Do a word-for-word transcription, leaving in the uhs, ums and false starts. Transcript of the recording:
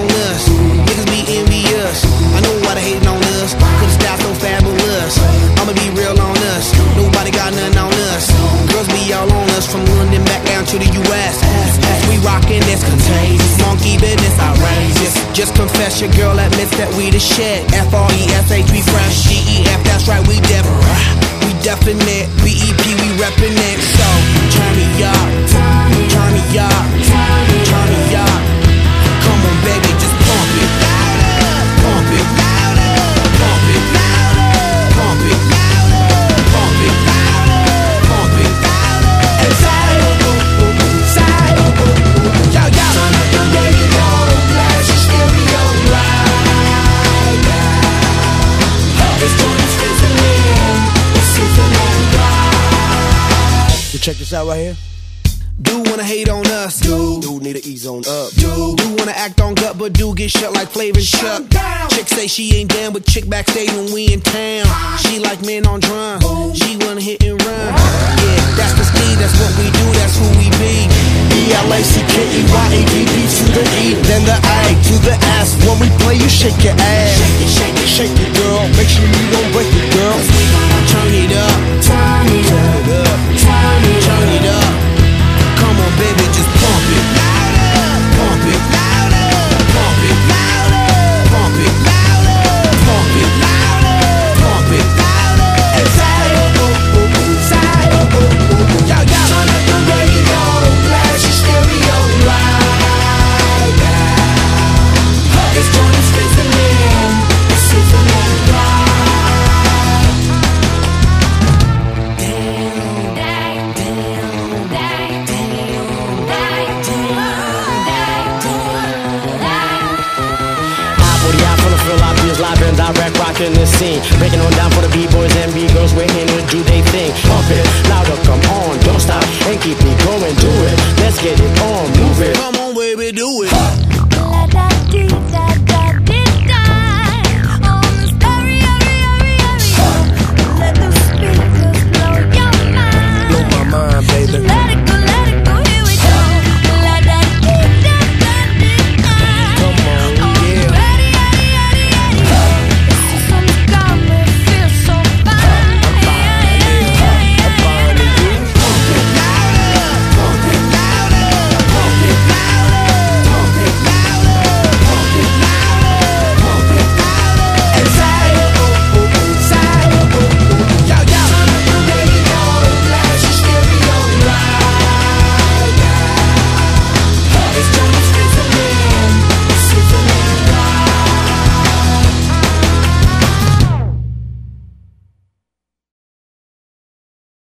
on us. Niggas be envious. I know why they hating on us, cause the style so fabulous. I'ma be real on us, nobody got nothing on us. Girls be all on us, from London back down to the U S We rockin' this contagious, monkey business outrageous. Just confess your girl admits that we the shit. F R E S H, we fresh. G E F, that's right, we def. We definite. B E P, we reppin' it. So, turn me up, turn me up, turn me up. Come on, baby, just pump it. Pump it, pump it, pump it, pump it, pump it. And side, side, yo, yo. Turn up the radio, blast your stereo right now. This joint is sizzling, it's sizzling right. You check this out right here. Do wanna hate on us, do, do need to ease on up, do, do wanna act on gut, but do get shut like Flavor Shut. Chick say she ain't down, but chick backstage when we in town. She like men on drum, she wanna hit and run. Yeah, that's the speed, that's what we do, that's who we be. E L A C K E Y A D B to the E, then the A to the S. When we play, you shake your ass. Shake it, shake it, shake it, girl. Make sure you don't break it, girl. Turn it up, turn it up, turn it up, turn it up. Come on, baby, just pump it. Pump it. Pump it. Pump it. Pump it. Pump it. And side, side, yo, yo. Turn up the radio, blast your stereo right now. This joint is sizzling, it's sizzling right. Live and direct, rockin' the scene. Breaking on down for the B-boys and B-girls. We're here to do they thing. Pump it, louder, come on, don't stop. And keep me going, do it. Let's get it on, move it. Come on, baby, do it.